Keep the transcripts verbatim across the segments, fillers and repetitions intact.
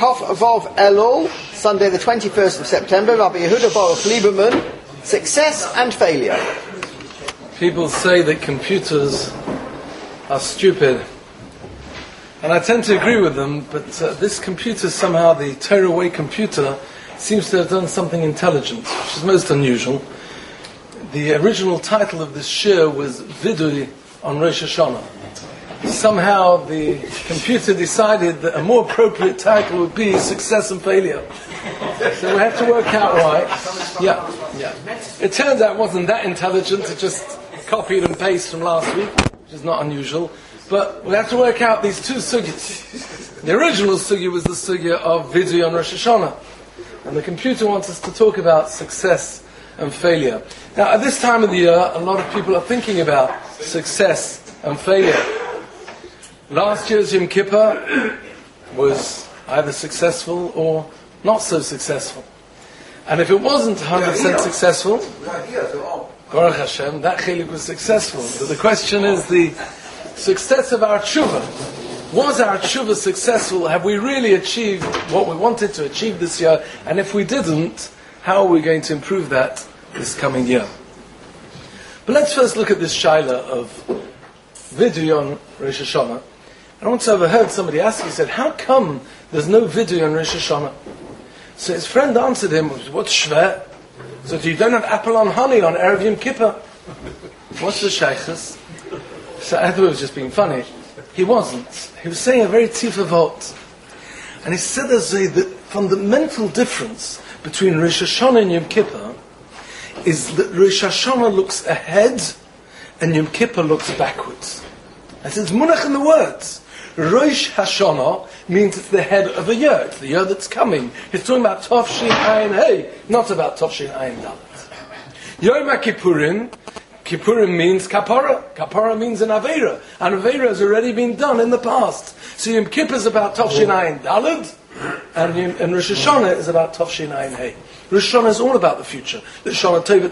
Kof Vov Elul, Sunday the twenty-first of September, Rabbi Yehuda Baruch Lieberman, Success and Failure. People say that computers are stupid, and I tend to agree with them, but uh, this computer, somehow the tearaway computer, seems to have done something intelligent, which is most unusual. The original title of this shir was Vidui on Rosh Hashanah. Somehow the computer decided that a more appropriate title would be Success and Failure. So we have to work out why. Yeah, yeah. It turns out it wasn't that intelligent, it just copied and pasted from last week, which is not unusual. But we have to work out these two sugyas. The original sugya was the sugya of Vidui on Rosh Hashanah. And the computer wants us to talk about success and failure. Now, at this time of the year, a lot of people are thinking about success and failure. Last year's Yom Kippur was either successful or not so successful. And if it wasn't one hundred percent successful, Baruch Hashem, that chilik was successful. So the question is the success of our tshuva. Was our tshuva successful? Have we really achieved what we wanted to achieve this year? And if we didn't, how are we going to improve that this coming year? But let's first look at this shaila of Vidui on Rosh Hashanah. I once overheard somebody ask, he said, how come there's no Vidui on Rosh Hashanah? So his friend answered him, what's shver? So you don't have apple on honey on Erev Yom Kippur? What's the shaykhus? So I thought it was just being funny. He wasn't. He was saying a very tifa vot. And he said there's a the fundamental difference between Rosh Hashanah and Yom Kippur is that Rosh Hashanah looks ahead and Yom Kippur looks backwards. I said, it's munach in the words. Rosh Hashanah means it's the head of a year. It's the year that's coming. He's talking about Tovshin Ayin Hey, not about Tovshin Ayin Dalet. Yom HaKippurim, Kippurim means kapara. Kapara means an aveira. An aveira has already been done in the past. So Yom Kippur is about Tovshin Ayin Dalet, and, and Rosh Hashanah is about Tovshin Ayin Hey. Rosh Hashanah is all about the future. It's all about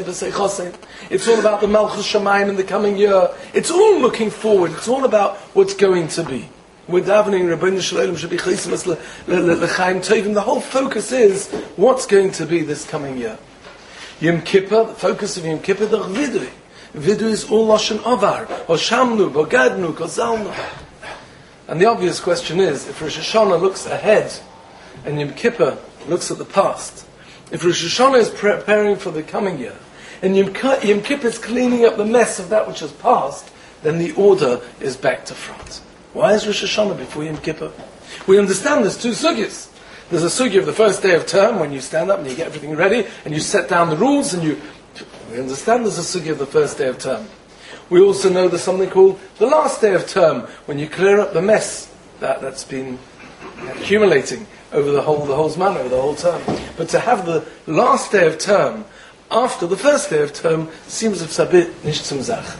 the Malchus Shamayim in the coming year. It's all looking forward. It's all about what's going to be. We're davening, Rabbeinu Shalom should be chaysim l'chaim tovim. The whole focus is what's going to be this coming year. Yom Kippur, the focus of Yom Kippur, the Vidui. Vidui is all Lashon Avar, or Shamnu, or Gadnu, or Zalnu. And the obvious question is, if Rosh Hashanah looks ahead, and Yom Kippur looks at the past, if Rosh Hashanah is preparing for the coming year, and Yom Kippur is cleaning up the mess of that which has passed, then the order is back to front. Why is Rosh Hashanah before Yom Kippur? We understand there's two sugyas. There's a sugya of the first day of term, when you stand up and you get everything ready, and you set down the rules, and you... We understand there's a sugya of the first day of term. We also know there's something called the last day of term, when you clear up the mess that, that's been accumulating over the whole the whole zman, over the whole term. But to have the last day of term after the first day of term seems a bit nicht zum Zach.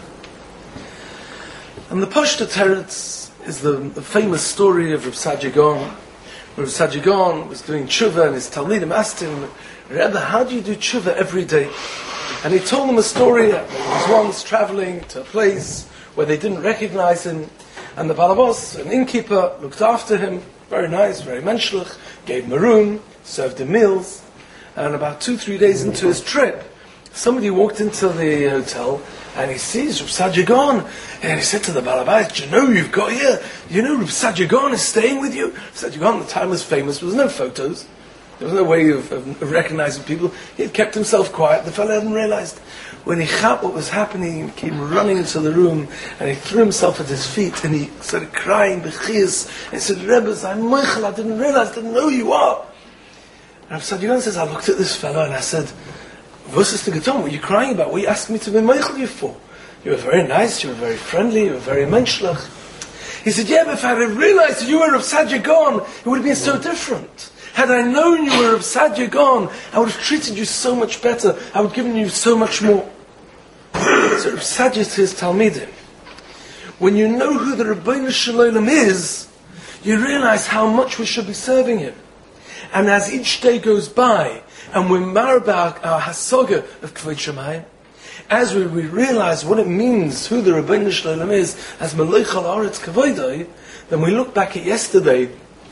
And the Pashta Teretz is the, the famous story of Reb Saadia Gaon. Reb Saadia Gaon was doing tshuva, and his Talmidim asked him, Rebbe, how do you do tshuva every day? And he told them a story. He was once traveling to a place where they didn't recognize him, and the Balabos, an innkeeper, looked after him. Very nice, very menschlich, gave him a room, served him meals, and about two, three days into his trip, somebody walked into the hotel, and he sees Reb Saadia Gaon, and he said to the Balabais, do you know who you've got here? You know Reb Saadia Gaon is staying with you? Reb Saadia Gaon at the time was famous, there was no photos, there was no way of, of recognizing people, he had kept himself quiet, the fellow hadn't realized. When he caught what was happening, he came running into the room, and he threw himself at his feet, and he started crying, b'chias, and he said, Rebbe, I'm Michael, I didn't realize, I didn't know who you are. And Saadia Gaon says, I looked at this fellow, and I said, what are you crying about? What you asked me to be Michael you for? You were very nice, you were very friendly, you were very menschlich. He said, yeah, but if I had realized that you were Reb Saadia Gaon, it would have been so different. Had I known you were Reb Saadia Gaon, I would have treated you so much better. I would have given you so much more. So Reb Saadia to his Talmidim, when you know who the Rabbeinu Shalom is, you realize how much we should be serving him. And as each day goes by, and we marab our, our hasaga of Kvod Shemayim, as we, we realize what it means, who the Rabbeinu Shalom is, as Melech al Haaretz Kavodah, then we look back at yesterday,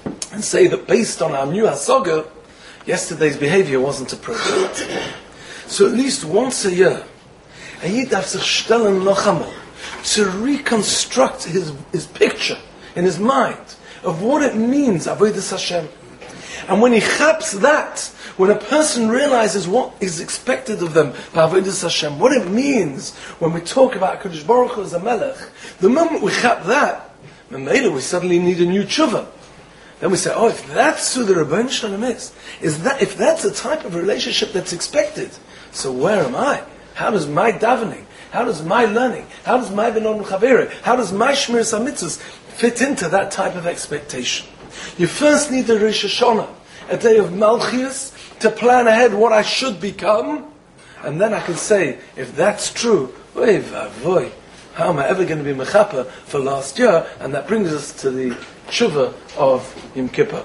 and say that based on our new Hasaga, yesterday's behavior wasn't appropriate. So at least once a year, a Yid darf sich stellen noch einmal to reconstruct his, his picture in his mind of what it means, Avodas Hashem. And when he chaps that, when a person realizes what is expected of them by Avodas Hashem, what it means when we talk about HaKadosh Baruch Hu as a Melech, the moment we chap that, Memela, we suddenly need a new tshuva. Then we say, oh, if that's who the Rebbeinu Shalom is, is that, if that's the type of relationship that's expected, so where am I? How does my davening, how does my learning, how does my Benon Chavere, how does my Shmiras HaMitzvos fit into that type of expectation? You first need the Rosh Hashanah, a day of Malchias, to plan ahead what I should become, and then I can say, if that's true, oy vavoy, how am I ever going to be mechapa for last year? And that brings us to the tshuva of Yom Kippur.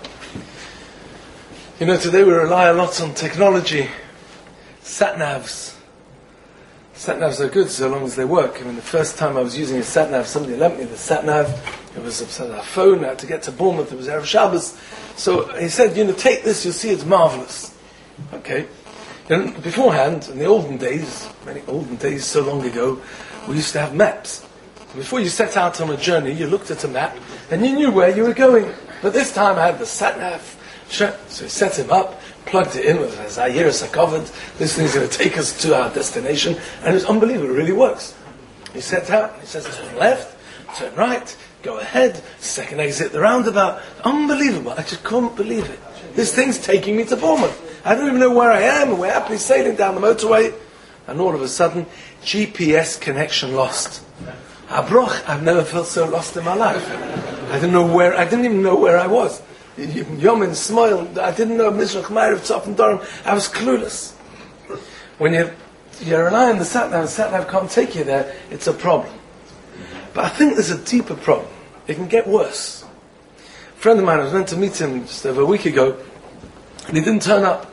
You know, today we rely a lot on technology. Sat-navs. Sat-navs are good so long as they work. I mean, the first time I was using a sat-nav, somebody lent me the sat-nav. It was a phone. I had to get to Bournemouth. It was Erev Shabbos. So he said, you know, take this, you'll see it's marvelous. Okay. And beforehand, in the olden days, many olden days, so long ago, we used to have maps. Before you set out on a journey, you looked at a map and you knew where you were going. But this time I had the sat-nav. So he set him up, plugged it in with his Ayeres covered. This thing's going to take us to our destination. And it's unbelievable. It really works. He sets out, he says, turn left, turn right, go ahead, second exit the roundabout. Unbelievable. I just couldn't believe it. This thing's taking me to Bournemouth. I don't even know where I am, and we're happily sailing down the motorway. And all of a sudden, G P S connection lost. Abroch, I've never felt so lost in my life. I didn't know where, I didn't even know where I was. Yomin, Smoil, I didn't know Mizrach, Ma'ariv, Tzaf and Durham. I was clueless. When you, you rely on the sat-nav, the sat-nav can't take you there, it's a problem. But I think there's a deeper problem. It can get worse. A friend of mine, I was meant to meet him just over a week ago, and he didn't turn up.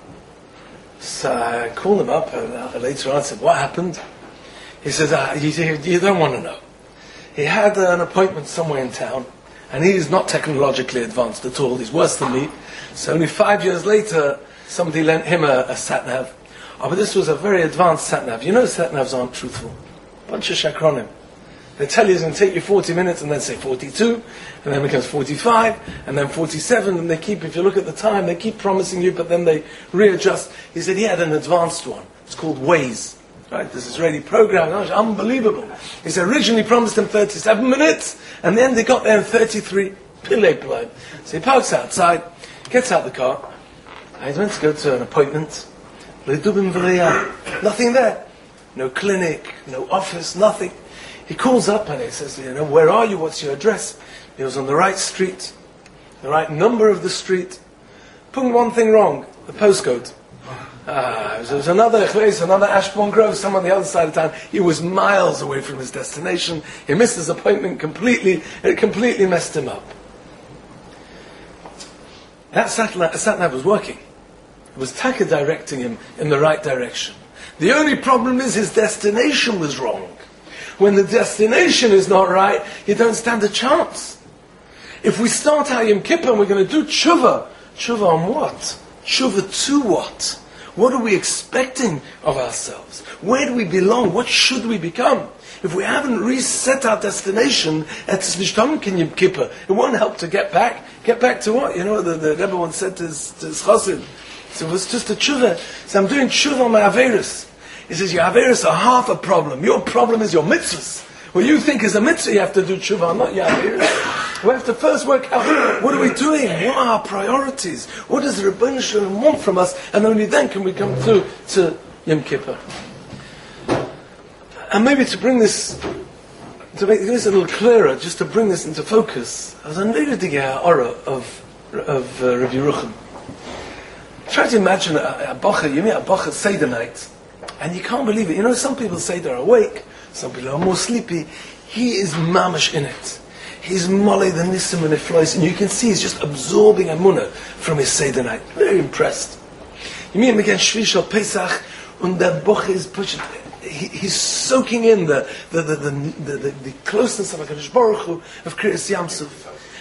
So I called him up, and uh, later on I said, what happened? He said, ah, you, you don't want to know. He had uh, an appointment somewhere in town, and he's not technologically advanced at all. He's worse than me. So only five years later, somebody lent him a, a sat-nav. Oh, but this was a very advanced sat-nav. You know sat-navs aren't truthful. Bunch of shakronim. They tell you it's going to take you forty minutes, and then say forty-two, and then it becomes forty-five, and then forty-seven, and they keep, if you look at the time, they keep promising you, but then they readjust. He said he had an advanced one. It's called Waze. Right, this is really programmed. Oh, it's unbelievable. He said originally promised him thirty-seven minutes, and then they got there in thirty-three. Pile blood. So he parks outside, gets out the car, and he's meant to go to an appointment. Nothing there. No clinic, no office, nothing. He calls up and he says, you know, where are you? What's your address? He was on the right street, the right number of the street. Put one thing wrong, the postcode. Ah, there was another place, another Ashbourne Grove, some on the other side of town. He was miles away from his destination. He missed his appointment completely. It completely messed him up. That sat-nav was working. It was Taka directing him in the right direction. The only problem is his destination was wrong. When the destination is not right, you don't stand a chance. If we start our Yom Kippur and we're going to do tshuva, tshuva on what? Tshuva to what? What are we expecting of ourselves? Where do we belong? What should we become? If we haven't reset our destination, it's nishtam in Yom Kippur. It won't help to get back. Get back to what? You know, the, the Rebbe once said to his, to his chassid, so it was just a tshuva. So I'm doing tshuva on my averis. He says, your averis are half a problem. Your problem is your mitzvahs. What you think is a mitzvah, you have to do tshuva, not your averis. We have to first work out, what are we doing? What are our priorities? What does the Rebbeinu Shalom want from us? And only then can we come through to Yom Kippur. And maybe to bring this, to make this a little clearer, just to bring this into focus, I was under the aura of, of uh, Rabbi Yerucham. Try to imagine a, a bacha, you meet a bacha Seder night, and you can't believe it. You know, some people say they're awake, some people are more sleepy. He is mamish in it. He's molly the nisim and the flies, and you can see he's just absorbing Amunah from his Seder night. Very impressed. You meet him again, Shvish or Pesach, and the bacha is pushing. He, he's soaking in the the the, the, the, the, the closeness of HaKadosh Baruch Hu, of Kriyas Yamsuf.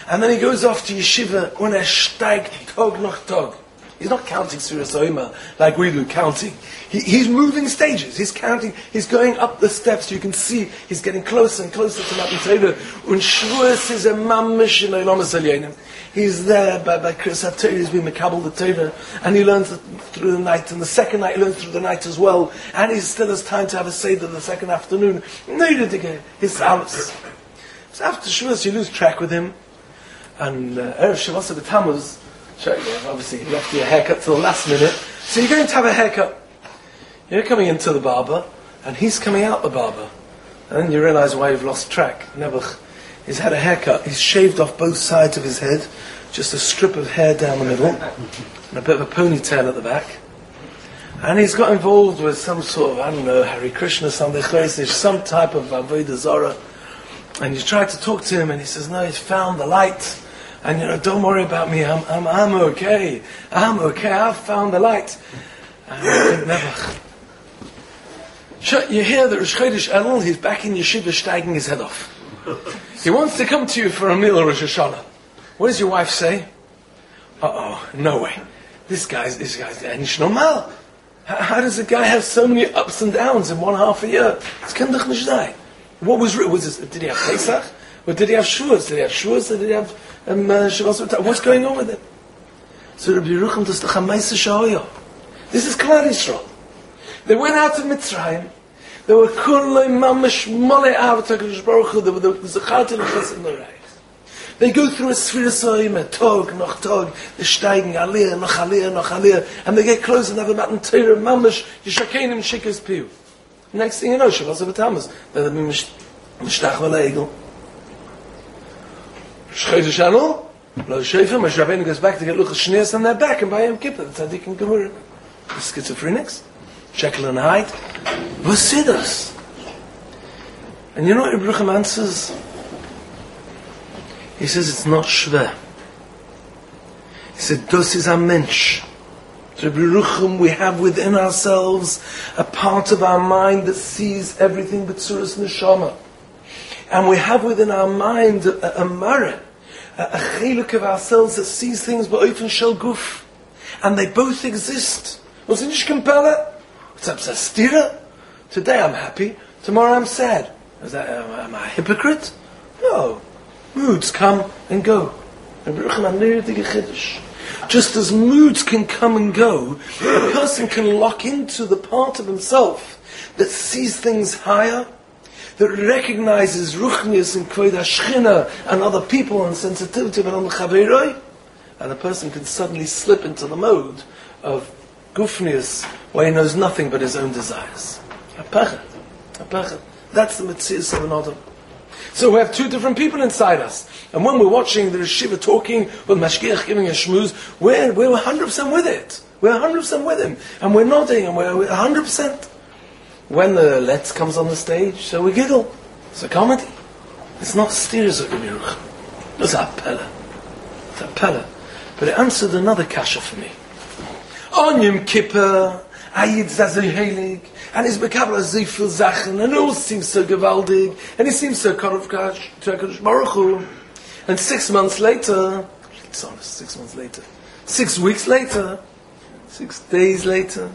And then he goes off to yeshiva when er steigt Tag nach Tag. He's not counting Sfiras Omer like we do, counting. He, he's moving stages. He's counting. He's going up the steps. You can see he's getting closer and closer to Matan Torah. Und Shavuos is a mamish in Olamas Elyonim. He's there by, by Chris HaTorah. He's been Mekabel the Torah. And he learns through the night. And the second night he learns through the night as well. And he still has time to have a Seder the second afternoon. Needed to get his hours. So after Shavuos you lose track with him. And uh, Erev Shavuos of the Tammuz, obviously you left your haircut till the last minute. So you're going to have a haircut. You're coming into the barber, and he's coming out the barber. And then you realise why you've lost track. Nebuch, he's had a haircut. He's shaved off both sides of his head, just a strip of hair down the middle, and a bit of a ponytail at the back. And he's got involved with some sort of, I don't know, Hare Krishna, something, some type of Avodah Zarah. And you try to talk to him, and he says, no, he's found the light. And you know, don't worry about me, I'm, I'm, I'm okay. I'm okay, I've found the light. And I think, Nebuch, you hear that Rosh Chodesh Elul, he's back in yeshiva steiging his head off. He wants to come to you for a meal or Rosh Hashanah. What does your wife say? Uh-oh, no way. This guy's, this guy's nicht normal. How, how does a guy have so many ups and downs in one half a year? It's kann doch nicht sein. What was, was this, did he have Pesach? Or did he have Shavuos? Did he have Shavuos? Or did he have um, uh, Shavuos? What's going on with him? So Rabbi Yerucham, das ist doch am meisten Shahoyo. This is Klal Yisrael. They went out of Mitzrayim. They were kulei mamash mole avat HaKadosh Baruch Hu. They were the Zacharti l'chesed l'reich. They go through a Sfiras Omer, Tog, noch Tog. They're steiging Aliyah, noch Aliyah, noch Aliyah. And they get close and have a Matan Torah, mamash, Yishakenim Shikas Piu. Next thing you know, Shavuos of the Tammuz. They're the Mishtach v'le'egel. Chodesh Elul, Lo Shofim, Moshe Rabbeinu goes back to get Luchas Shneas on their back and by Yom Kippur, the Tzaddik and Gemurah. The schizophrenics, Shekel and Hyde, Vasidas. And you know what Yerucham answers? He says it's not shver. He said, Das is a mensch. So Yerucham, we have within ourselves a part of our mind that sees everything but Tzuras Neshama. And we have within our mind a, a, a mareh, a, a chiluk of ourselves that sees things ba'ofen shel guf. And they both exist. Was it nicht compella? What's up, stira? Today I'm happy, tomorrow I'm sad. Is that, am, am I a hypocrite? No. Moods come and go. Just as moods can come and go, a person can lock into the part of himself that sees things higher, that recognizes ruchnius and kvod hashchina and other people and sensitivity and chaveroi, and a person can suddenly slip into the mode of gufnius, where he knows nothing but his own desires. Apachet, apachet. That's the metzius of an adam. So we have two different people inside us, and when we're watching the Shiva talking with Mashgiach giving a shmooze, we're we're one hundred percent with it. We're one hundred percent with him, and we're nodding, and we're one hundred percent. When the Let's comes on the stage, so we giggle. It's a comedy. It's not steers of Yerucham. It's a pella. It's a pella. But it answered another kasha for me. On Yom Kippur, Ayid Zazay Heilig, and his Bekabla Zifil Zachen, and it all seems so gewaldig, and he seems so Korov Kash to HaKadosh Baruch Hu. And six months later, it's honest, six months later, six weeks later, six days later,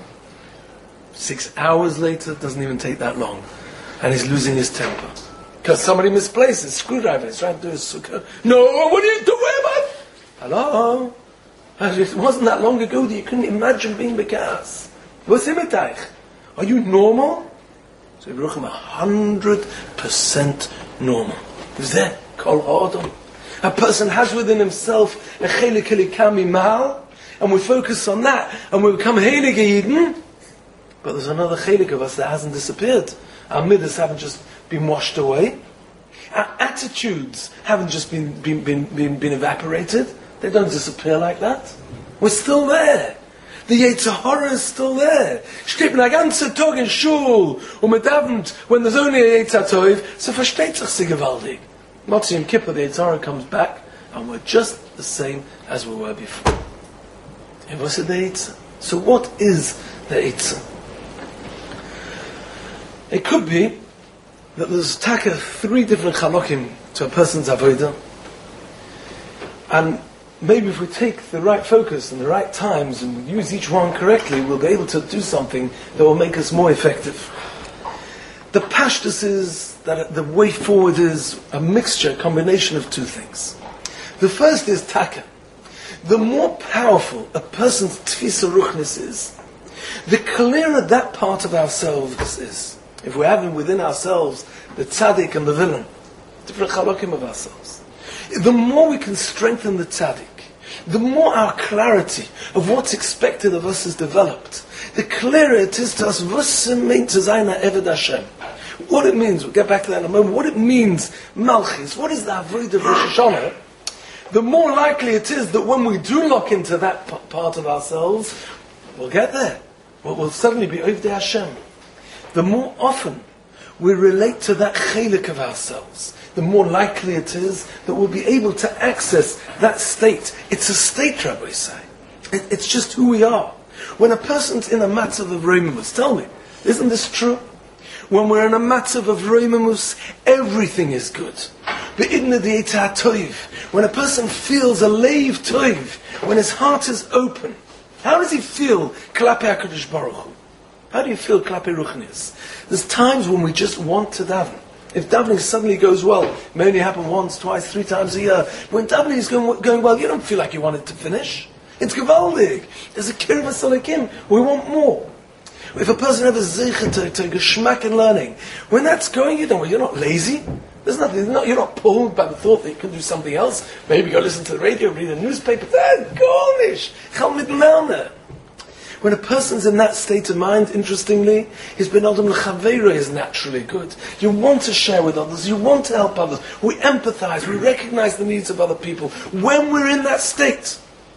six hours later, doesn't even take that long, and he's losing his temper. Because somebody misplaced his screwdriver, he's trying to do his sukkah. No, what are you doing, man? Hello? It wasn't that long ago that you couldn't imagine being bekas. What's imitaich? Are you normal? So Yerucham, a hundred percent normal. Is there? Kol Adam. A person has within himself a chelik elikami mal, and we focus on that, and we become heilige Yidden. But there's another chelik of us that hasn't disappeared. Our midas haven't just been washed away. Our attitudes haven't just been been, been, been, been evaporated. They don't disappear like that. We're still there. The Yetzer Hara is still there. Steht man a ganze Tag in Shul und mit Abend, when there's only a Yetzer Tov, so versteht sich sie gewaltig. Motzi Yom Kippur, the Yetzer Hara comes back, and we're just the same as we were before. And what's the Yetzer? So what is the Yetzer? It could be that there's taka three different chalokim to a person's avodah. And maybe if we take the right focus and the right times and use each one correctly, we'll be able to do something that will make us more effective. The pashtus is that the way forward is a mixture, a combination of two things. The first is taka. The more powerful a person's tfisa ruchnis is, the clearer that part of ourselves is. If we're having within ourselves the tzaddik and the villain, different chalokim of ourselves, the more we can strengthen the tzaddik, the more our clarity of what's expected of us is developed, the clearer it is to us what it means. We'll get back to that in a moment. What it means, Malchus, what is the avoid of Rosh Hashanah? The more likely it is that when we do lock into that p- part of ourselves, we'll get there. We'll, we'll suddenly be Ovdei Hashem. The more often we relate to that chelik of ourselves, the more likely it is that we'll be able to access that state. It's a state, Rabbi say. It, it's just who we are. When a person's in a matzav of reimamus, tell me, isn't this true? When we're in a matzav of reimamus, everything is good. When a person feels a leiv toiv, when his heart is open, how does he feel klape HaKadosh Baruch Hu? How do you feel klape ruchnis? There's times when we just want to daven. If davening suddenly goes well, it may only happen once, twice, three times a year. When davening is going, going well, you don't feel like you want it to finish. It's gewaldig. There's a kirva salakim. We want more. If a person has a zeicha to, to geschmack in learning, when that's going, you don't. You're not lazy. There's nothing. Not, you're not pulled by the thought that you can do something else. Maybe go listen to the radio, read a newspaper. That's garnish. Chal mit melner. When a person's in that state of mind, interestingly, his ben adam l'chaveira is naturally good. You want to share with others. You want to help others. We empathize. We recognize the needs of other people. When we're in that state,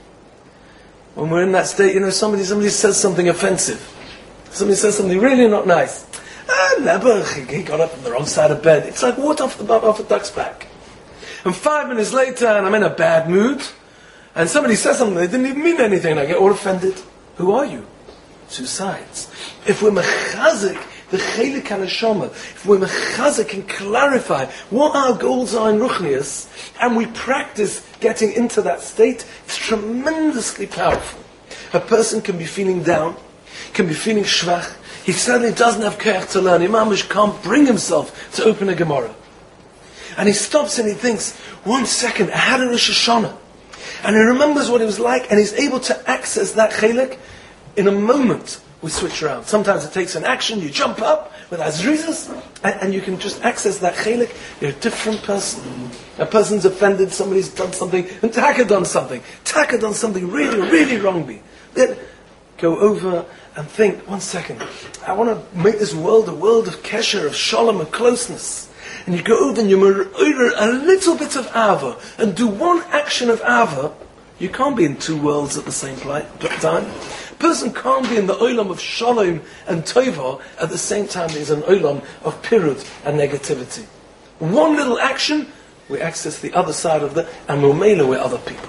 when we're in that state, you know, somebody somebody says something offensive. Somebody says something really not nice. Ah, never. He got up on the wrong side of bed. It's like water off the off a duck's back. And five minutes later, and I'm in a bad mood, and somebody says something they didn't even mean anything, and I get all offended. Who are you? Two sides. If we're mechazik, the chelik haneshama, if we're mechazik and clarify what our goals are in ruchnius, and we practice getting into that state, it's tremendously powerful. A person can be feeling down, can be feeling schwach. He suddenly doesn't have koach to learn. Imamish can't bring himself to open a Gemara. And he stops and he thinks, one second, I had a Rosh Hashanah. And he remembers what it was like, and he's able to access that chelik. In a moment, we switch around. Sometimes it takes an action, you jump up with azrizas, and, and you can just access that chelik. You're a different person. A person's offended, somebody's done something, and Taka done something. Taka done something really, really wrong. Then go over and think, one second, I want to make this world a world of kesher, of shalom, of closeness. And you go over and you order a little bit of ava, and do one action of ava. You can't be in two worlds at the same time. A person can't be in the olam of shalom and tova at the same time as an olam of pirud and negativity. One little action, we access the other side of the, and we'll mail with other people.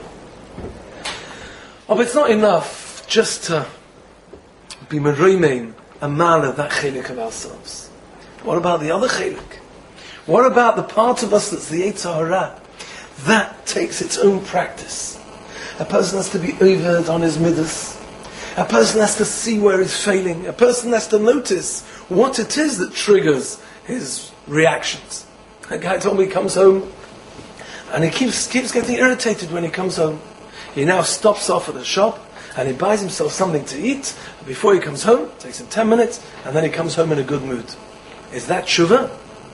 Oh, but it's not enough just to be meroimein and mala that chelik of ourselves. What about the other chelik? What about the part of us that's the Yetzer Hara? That takes its own practice. A person has to be overed on his midas. A person has to see where he's failing. A person has to notice what it is that triggers his reactions. A guy told me he comes home and he keeps keeps getting irritated when he comes home. He now stops off at a shop and he buys himself something to eat. Before he comes home, it takes him ten minutes, and then he comes home in a good mood. Is that tshuva?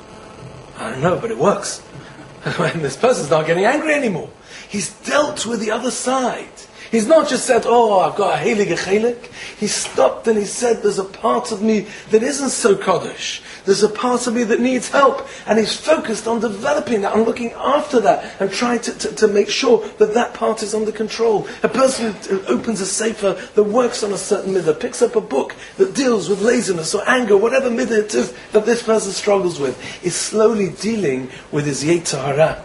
I don't know, but it works. When this person's not getting angry anymore. He's dealt with the other side. He's not just said, oh, I've got a heilige chelik. He stopped and he said, there's a part of me that isn't so kaddish. There's a part of me that needs help. And he's focused on developing that, on looking after that, and trying to, to, to make sure that that part is under control. A person who opens a sefer that works on a certain midah, picks up a book that deals with laziness or anger, whatever midah it is that this person struggles with, is slowly dealing with his Yetzer Hara.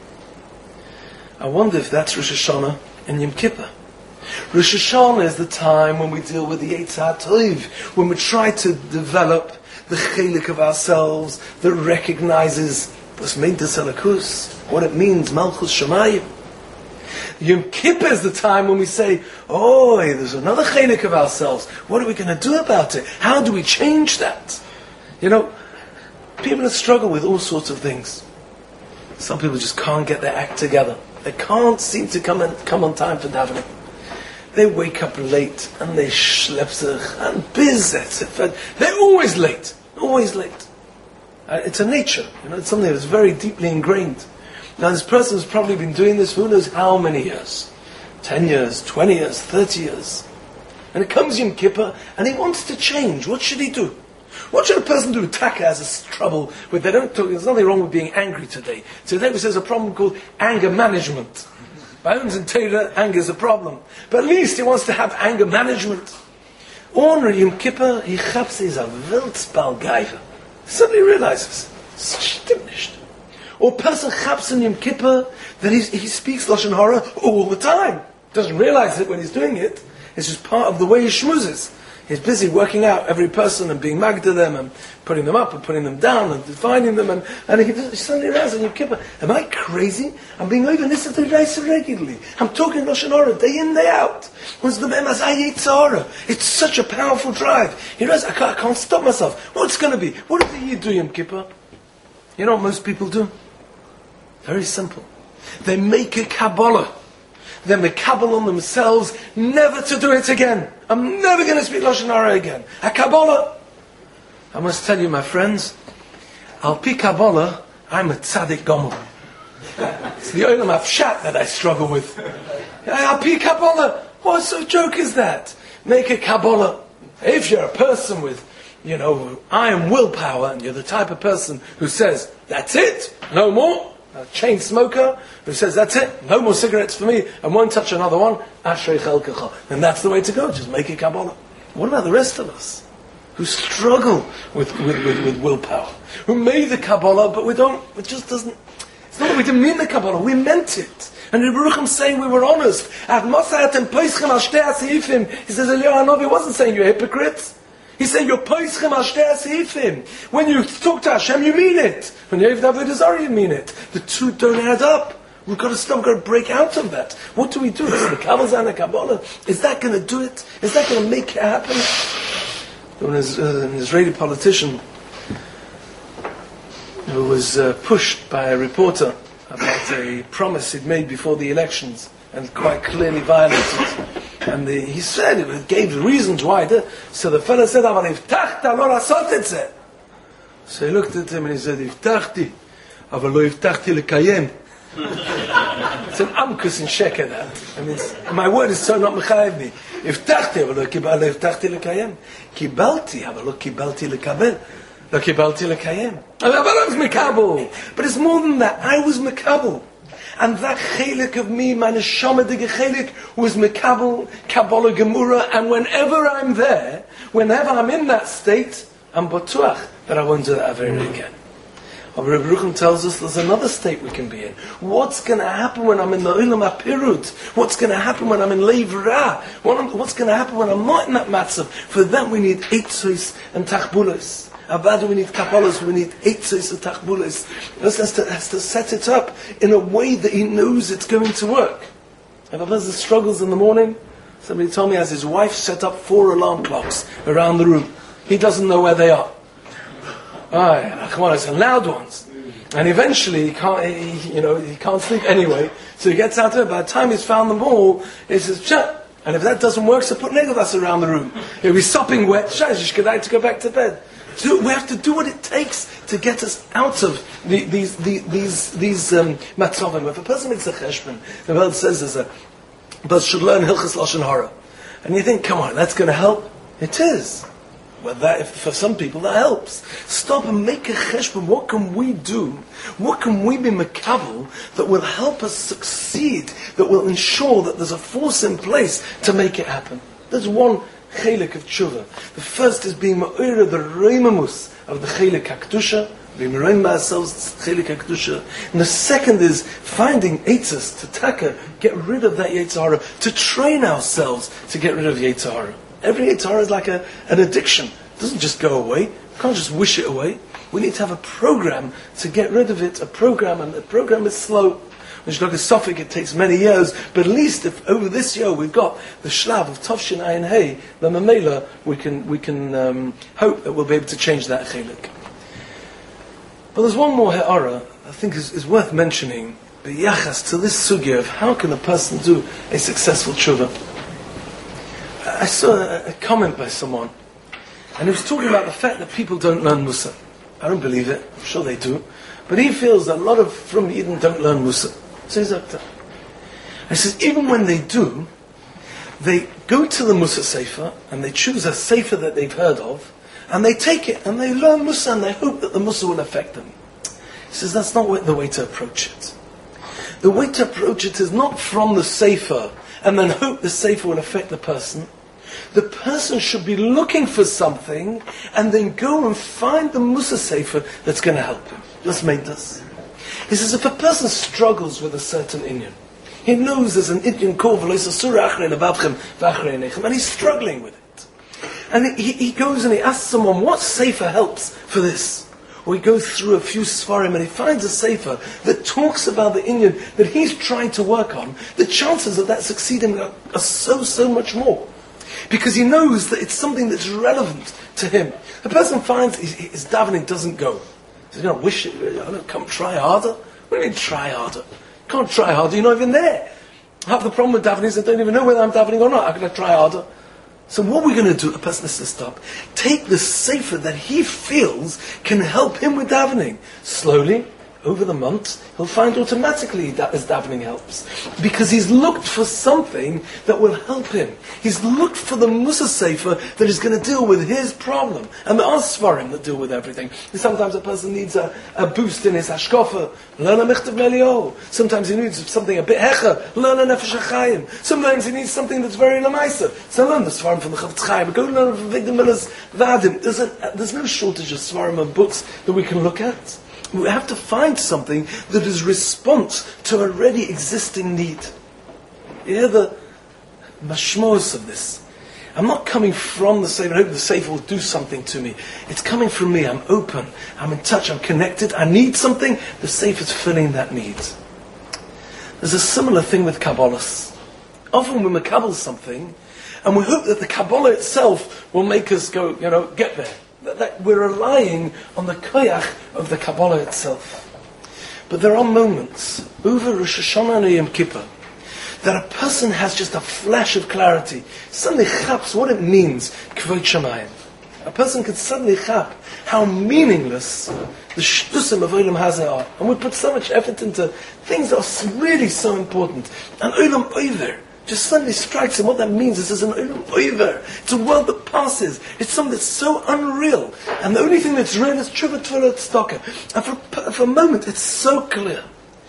I wonder if that's Rosh Hashanah and Yom Kippur. Rosh Hashanah is the time when we deal with the Yetzer Tov, when we try to develop the chelik of ourselves that recognizes what it means Malchus Shamayim. Yom Kippur is the time when we say, oh, there's another chelik of ourselves. What are we going to do about it? How do we change that? You know, people struggle with all sorts of things. Some people just can't get their act together. They can't seem to come, in, come on time for davening. They wake up late and they schlep sich and bizet. They're always late. Always late. Uh, it's a nature. You know, it's something that's very deeply ingrained. Now this person has probably been doing this for who knows how many years. Ten years, twenty years, thirty years. And it comes Yom Kippur and he wants to change. What should he do? What should a person do? Taka has a trouble with, they don't talk, there's nothing wrong with being angry today. Today there's a problem called anger management. By uns in Torah, anger is a problem. But at least he wants to have anger management. On Yom Kippur, he chaps is a Wildsbal Geiver. Suddenly realizes, stimmt nicht. Or a person chaps in Yom Kippur, that he, he speaks Lashon Hara all the time. Doesn't realize it when he's doing it. It's just part of the way he schmoozes. He's busy working out every person and being mag to them and putting them up and putting them down and defining them, and, and he suddenly realizes on Yom Kippur, am I crazy? I'm being over this at the Reisa regularly. I'm talking Lashon Hara day in, day out. It's such a powerful drive. He realizes, I can't, I can't stop myself. What's going to be? What do you do Yom Kippur? You know what most people do? Very simple. They make a Kabbalah. They mekabel on themselves never to do it again. I'm never going to speak Lashon Hara again. A Kabbalah. I must tell you, my friends, Al Pi Kabbalah, I'm a tzaddik gomel. It's the Olam Hafshat that I struggle with. Al Pi Kabbalah, what sort of joke is that? Make a Kabbalah. If you're a person with, you know, iron willpower, and you're the type of person who says, that's it, no more, a chain smoker who says, that's it, no more cigarettes for me, and won't touch another one, Ashrei Chelkecha. And that's the way to go, just make a Kabbalah. What about the rest of us, who struggle with, with, with, with willpower, who made the Kabbalah, but we don't, it just doesn't, it's not that we didn't mean the Kabbalah, we meant it. And Rebbe Rucham saying we were honest. He says, Eliyahu Hanavi wasn't saying you're hypocrites. He's saying you're poischem al shtei asifim. When you talk to Hashem, you mean it. When you have Avodah Zarah, you mean it. The two don't add up. We've got to stop. We've got to break out of that. What do we do? Is the Kabbalah and the Kabbalah? Is that going to do it? Is that going to make it happen? When an Israeli politician who was uh, pushed by a reporter about a promise he'd made before the elections and quite clearly violated. And the, he said, it gave the reasons why. The, so the fellow said, "Aval iftachta lo lasot et ze." So he looked at him and he said, "Iftachti, aval lo iftachti lekayem." It's an amkus in sheker that. I mean, my word is so not mechayev me. Iftachti, aval lo iftachti lekayem. Kibalti, aval lo kibalti lekabel. Lo kibalti lekayem. Aval was mekabel. But it's more than that. I was mekabel. And that chelik of me, my neshama de chelik, was mekabel, Kabbalah Gemura, and whenever I'm there, whenever I'm in that state, I'm batuach that I won't do that ever again. But Rebbe Rucham tells us there's another state we can be in. What's going to happen when I'm in the Olam HaPirut? What's going to happen when I'm in Leiv Ra? What's going to happen when I'm not in that matzav? For that we need eitzos and tachbulos. Abadu, we need Kabbalahs, we need eitzos and tachbulos. He has to, has to set it up in a way that he knows it's going to work. If a person struggles in the morning, somebody told me as his wife set up four alarm clocks around the room. He doesn't know where they are. Ah, come on, it's loud ones. And eventually he can't, he, you know, he can't sleep anyway. So he gets out there. By the time he's found them all, he says, "Shut." And if that doesn't work, so put negelas around the room. He'll be sopping wet. Shut, to go back to bed. So we have to do what it takes to get us out of the, these these these, these um, matzovim. If a person makes a cheshbon, the Bible says there's a but should learn hilchas lashon hara, and you think, come on, that's going to help. It is. Well, that if, for some people that helps. Stop and make a cheshbon. What can we do? What can we be mekabel that will help us succeed? That will ensure that there's a force in place to make it happen. There's one chelik of tshuva. The first is being ma'ira the reimamus of the chelik hakdusha, being ma'ira ourselves chelik hakdusha. And the second is finding eitzos to taka, get rid of that yetzer hara, to train ourselves to get rid of yetzer hara. Every yetzer hara is like a, an addiction. It doesn't just go away. You can't just wish it away. We need to have a program to get rid of it. A program, and the program is slow. Mishlokas Suffolk, it takes many years, but at least if over this year we've got the Shlav of Tovshin Ayin Hey, the Mamela, we can, we can um, hope that we'll be able to change that Chelik. But there's one more Ha'ara I think is, is worth mentioning, b'yachas to this sugya of how can a person do a successful tshuva. I saw a, a comment by someone, and he was talking about the fact that people don't learn Musa. I don't believe it, I'm sure they do, but he feels that a lot of from Eden don't learn Musa. So he's like that. And he says, even when they do, they go to the Musa Sefer, and they choose a Sefer that they've heard of, and they take it, and they learn Musa, and they hope that the Musa will affect them. He says, that's not the way to approach it. The way to approach it is not from the Sefer, and then hope the Sefer will affect the person. The person should be looking for something, and then go and find the Musa Sefer that's going to help him. Let's make this. He says, if a person struggles with a certain inyan, he knows there's an inyan called V'lo Achrei Levavchem V'Achrei Einechem, and he's struggling with it. And he, he goes and he asks someone, what Sefer helps for this? Or he goes through a few Sfarim and he finds a Sefer that talks about the inyan that he's trying to work on. The chances of that succeeding are, are so, so much more. Because he knows that it's something that's relevant to him. The person finds his, his davening doesn't go. He says, you know, wish it, you know, come try harder. What do you mean try harder? You can't try harder, you're not even there. Half the problem with davening is I don't even know whether I'm davening or not. How can I try harder? So what we're going to do, a person has to stop. Take the sefer that he feels can help him with davening. Slowly, over the months, he'll find automatically that his davening helps. Because he's looked for something that will help him. He's looked for the Musa Sefer that is going to deal with his problem. And there are Sfarim that deal with everything. And sometimes a person needs a, a boost in his hashkafa. Learn a Michtav Melio. Sometimes he needs something a bit hecher. Learn a Nefesh HaChaim. Sometimes he needs something that's very lamaisa. So learn the Sfarim from the Chavetz Chaim. Go learn from Victor Miller's Vadim. There's, a, there's no shortage of Sfarim and books that we can look at. We have to find something that is response to a already existing need. You hear the mashmos of this. I'm not coming from the Sefer, I hope the Sefer will do something to me. It's coming from me, I'm open, I'm in touch, I'm connected, I need something, the Sefer is filling that need. There's a similar thing with Kabbalahs. Often we makabel something, and we hope that the Kabbalah itself will make us go, you know, get there. That we're relying on the koyach of the Kabbalah itself. But there are moments, over Rosh Hashanah and Yom Kippur, that a person has just a flash of clarity, suddenly chaps what it means, Kvod Shamayim. A person can suddenly chap how meaningless the shtusim of Olam Hazeh are. And we put so much effort into things that are really so important. And Olam Oiver just suddenly strikes him. What that means is there's an Olam Oiver. It's a world that passes. It's something that's so unreal. And the only thing that's real is Tshuva Tefillah Tzedakah. And for, for a moment, it's so clear.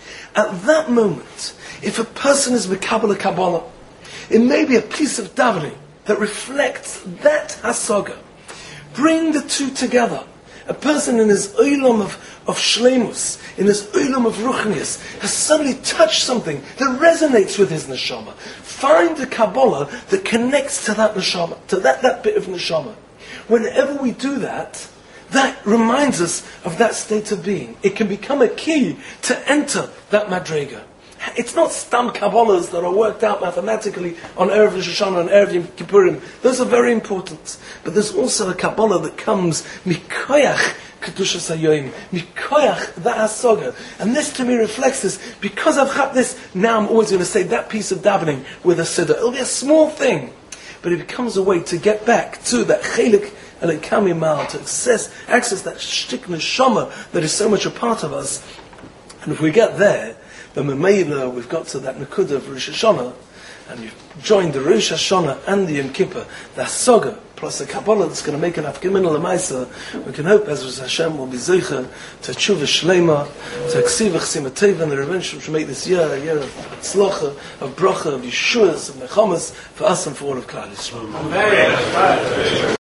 At that moment, if a person is Mekabel Kabbalah, it may be a piece of davening that reflects that hasaga. Bring the two together. A person in his olam of, of shleimus, in his olam of ruchnius, has suddenly touched something that resonates with his neshama. Find the Kabbalah that connects to that neshama, to that, that bit of neshama. Whenever we do that, that reminds us of that state of being. It can become a key to enter that madrega. It's not stam Kabbalahs that are worked out mathematically on Erev Rosh Hashanah and Erev Yom Kippurim. Those are very important. But there's also a Kabbalah that comes mikoyach Kedushas HaYoim, mikoyach that hasaga. And this to me reflects this. Because I've had this, now I'm always going to say that piece of davening with a siddur. It'll be a small thing, but it becomes a way to get back to that chelik Elikami Mal, to access, access that shtik neshama that is so much a part of us. And if we get there, then Memela, we've got to that Nakuda of Rosh Hashanah, and you've joined the Rosh Hashanah and the Yom Kippur, the Hasaga, plus the Kabbalah that's going to make an Afkimin al-Maisa. We can hope Ezra Hashem will be Zeicha to Tshuva Shleima, to Ksiva Chsima Teva, and the Rebbeinu should make this year a year of Tzlocha, of Bracha, of Yeshuas, of Nechamas, for us and for all of Klal Yisrael.